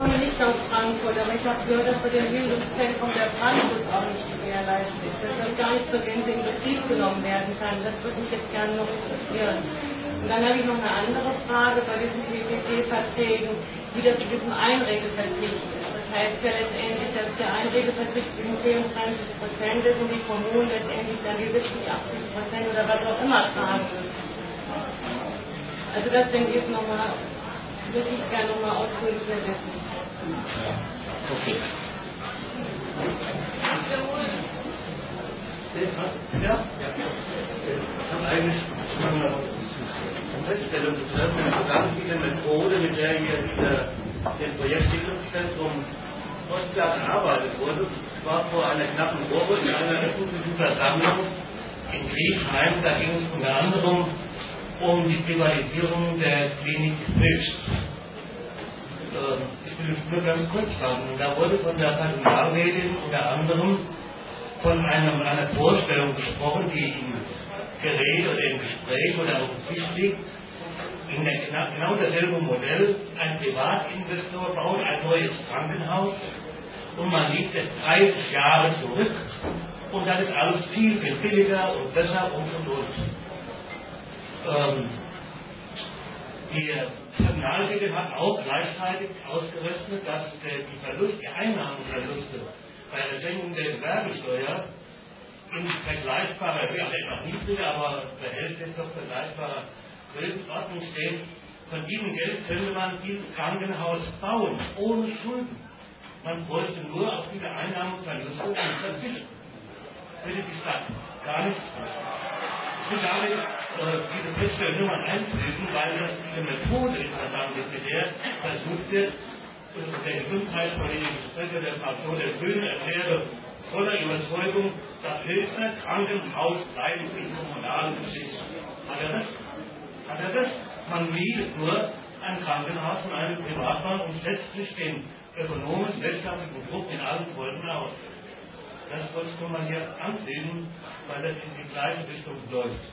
Nicht aus Frankfurt, aber ich habe gehört, dass bei dem Bildungszentrum der Frankfurt auch nicht gewährleistet ist, dass das gar nicht zur Gänze in Betrieb genommen werden kann. Das würde mich jetzt gerne noch interessieren. Und dann habe ich noch eine andere Frage bei diesen PPP-Verträgen, wie das mit diesem Einredeverzicht ist. Das heißt ja letztendlich, dass der Einredeverzicht um 24% ist und die Kommunen letztendlich dann die 70-80% oder was auch immer tragen müssen. Also das denke ich nochmal, würde ich gerne nochmal ausführlicher wissen. Okay. Ja? Ich habe eigentlich eine Feststellung getroffen, eine ganz viele Methode, mit der hier das Projekt Bildungszentrum Ostblatt erarbeitet wurde, war vor einer knappen Woche in einer öffentlichen Versammlung in Griesheim. Da ging es unter anderem um die Privatisierung der Klinik Hilst. Ich will es nur ganz kurz sagen. Da wurde von der Personalrätin unter anderem von einer Vorstellung gesprochen, die im Gerät oder im Gespräch oder auf dem Tisch liegt. In genau dasselbe Modell, ein Privatinvestor baut ein neues Krankenhaus und man liegt jetzt 30 Jahre zurück und dann ist alles viel billiger und besser und. Die Personalrätin hat auch gleichzeitig ausgerechnet, dass die Einnahmenverluste bei der Senkung der Gewerbesteuer in vergleichbarer, also etwas niedriger, aber verhältnismäßig doch vergleichbarer Größenordnung steht. Von diesem Geld könnte man dieses Krankenhaus bauen, ohne Schulden. Man bräuchte nur auf diese Einnahmenverluste verzichten. Würde die Stadt gar nichts tun. Ich will damit diese Feststellung nur mal einfügen, weil das eine Methode interessant ist, mit der versucht wird, der gesundheitspolitische Sprecher der Fraktion der Grünen erkläre voller Überzeugung, das Hilfswerk Krankenhaus bleiben in kommunalen Besitz. Hat er das? Hat er das? Man mietet nur ein Krankenhaus von einem Privatbank und setzt sich den ökonomisch-wirtschaftlichen Druck in allen Folgen aus. Das wollte ich nur mal hier anfügen, weil das in die gleiche Richtung läuft.